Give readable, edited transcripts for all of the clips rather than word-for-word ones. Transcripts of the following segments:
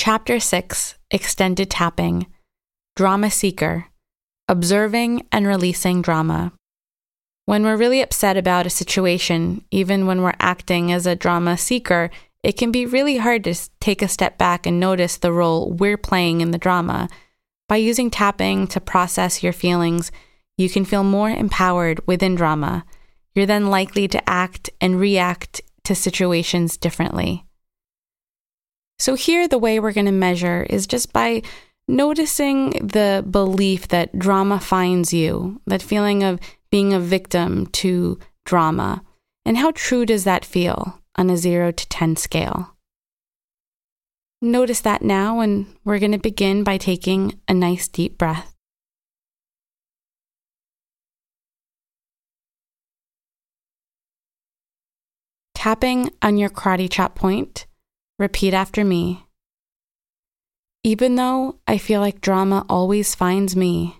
Chapter 6, Extended Tapping, Drama Seeker, Observing and Releasing Drama. When we're really upset about a situation, even when we're acting as a drama seeker, it can be really hard to take a step back and notice the role we're playing in the drama. By using tapping to process your feelings, you can feel more empowered within drama. You're then likely to act and react to situations differently. So here, the way we're going to measure is just by noticing the belief that drama finds you, that feeling of being a victim to drama. And how true does that feel on a 0 to 10 scale? Notice that now, and we're going to begin by taking a nice deep breath. Tapping on your karate chop point, repeat after me. Even though I feel like drama always finds me.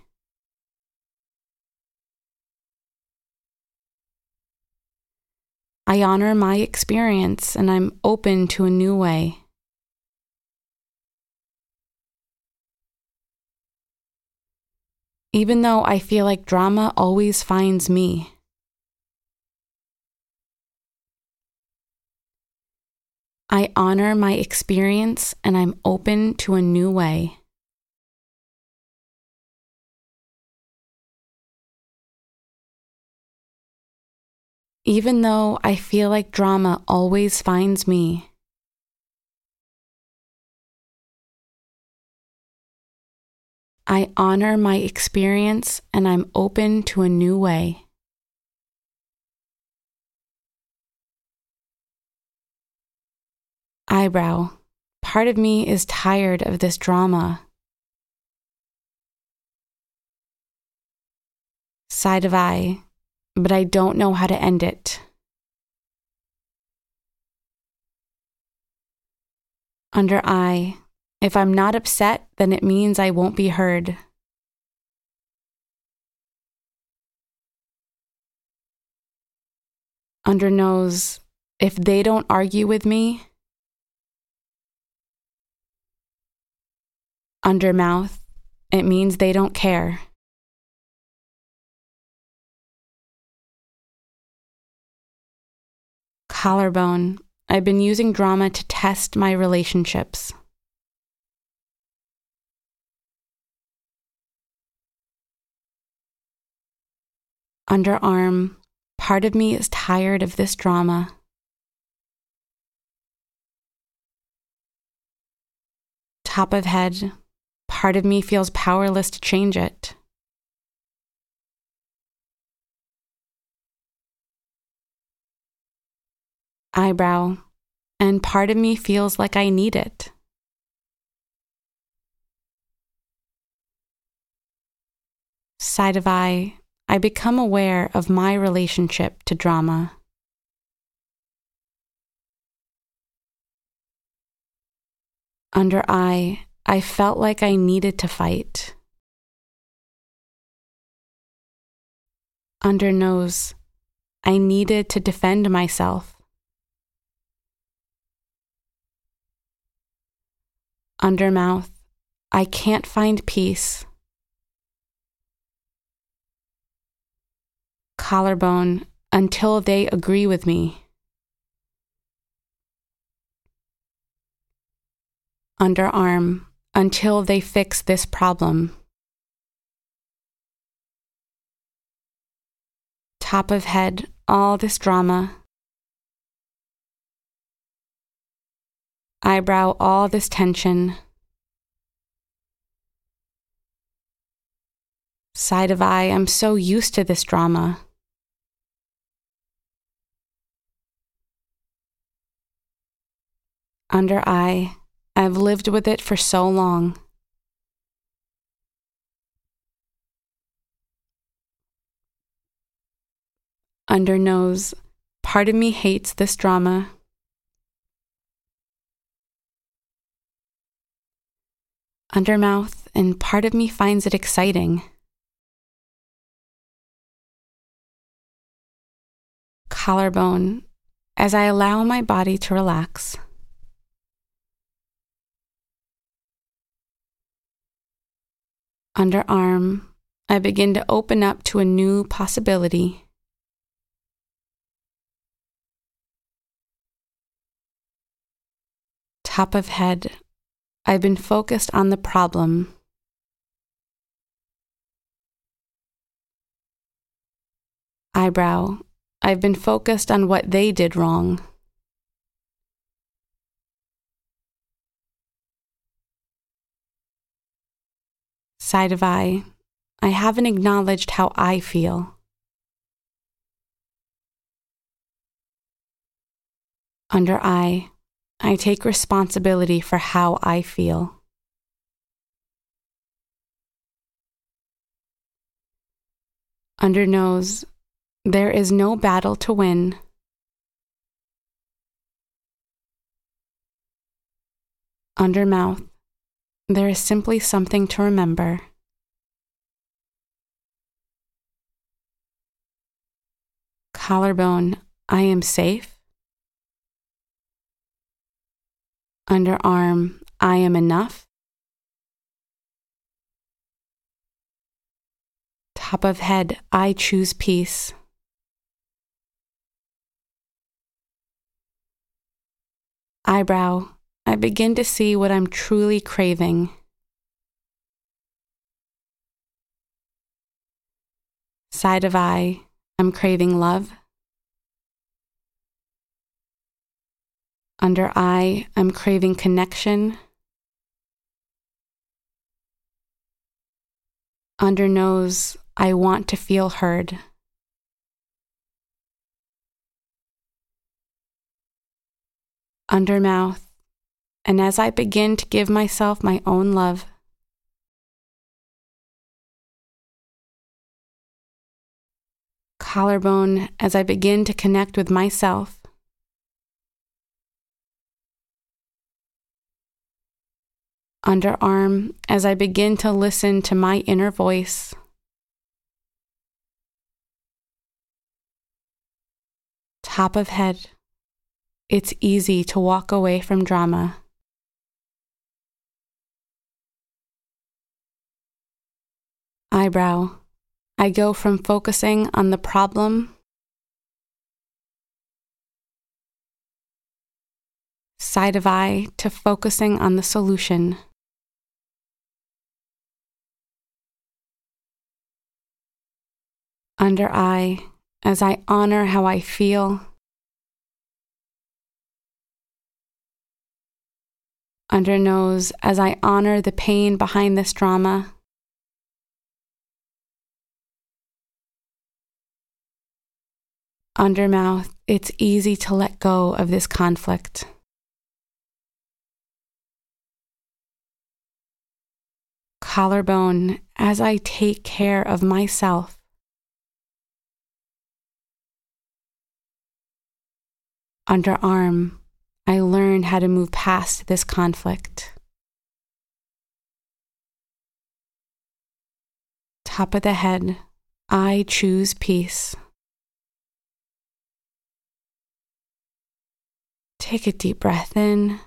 I honor my experience and I'm open to a new way. Even though I feel like drama always finds me. I honor my experience and I'm open to a new way. Even though I feel like drama always finds me. I honor my experience and I'm open to a new way. Eyebrow. Part of me is tired of this drama. Side of eye. But I don't know how to end it. Under eye. If I'm not upset, then it means I won't be heard. Under nose. If they don't argue with me. Under mouth, it means they don't care. Collarbone, I've been using drama to test my relationships. Underarm, part of me is tired of this drama. Top of head, part of me feels powerless to change it. Eyebrow, and part of me feels like I need it. Side of eye, I become aware of my relationship to drama. Under eye, I felt like I needed to fight. Under nose, I needed to defend myself. Under mouth, I can't find peace. Collarbone, until they agree with me. Underarm, until they fix this problem. Top of head, all this drama. Eyebrow, all this tension. Side of eye, I'm so used to this drama. Under eye, I've lived with it for so long. Under nose, part of me hates this drama. Under mouth, and part of me finds it exciting. Collarbone, as I allow my body to relax. Underarm, I begin to open up to a new possibility. Top of head, I've been focused on the problem. Eyebrow, I've been focused on what they did wrong. Side of eye, I haven't acknowledged how I feel. Under eye, I take responsibility for how I feel. Under nose, there is no battle to win. Under mouth, there is simply something to remember. Collarbone, I am safe. Underarm, I am enough. Top of head, I choose peace. Eyebrow, I begin to see what I'm truly craving. Side of eye, I'm craving love. Under eye, I'm craving connection. Under nose, I want to feel heard. Under mouth, and as I begin to give myself my own love. Collarbone, as I begin to connect with myself. Underarm, as I begin to listen to my inner voice. Top of head, it's easy to walk away from drama. Eyebrow, I go from focusing on the problem. Side of eye to focusing on the solution. Under eye, as I honor how I feel. Under nose, as I honor the pain behind this drama. Under mouth, it's easy to let go of this conflict. Collarbone, as I take care of myself. Underarm, I learn how to move past this conflict. Top of the head, I choose peace. Take a deep breath in.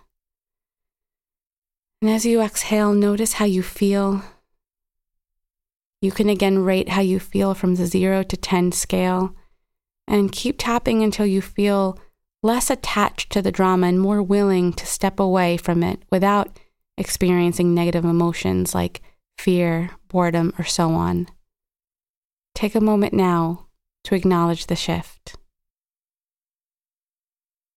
And as you exhale, notice how you feel. You can again rate how you feel from the 0 to 10 scale and keep tapping until you feel less attached to the drama and more willing to step away from it without experiencing negative emotions like fear, boredom, or so on. Take a moment now to acknowledge the shift.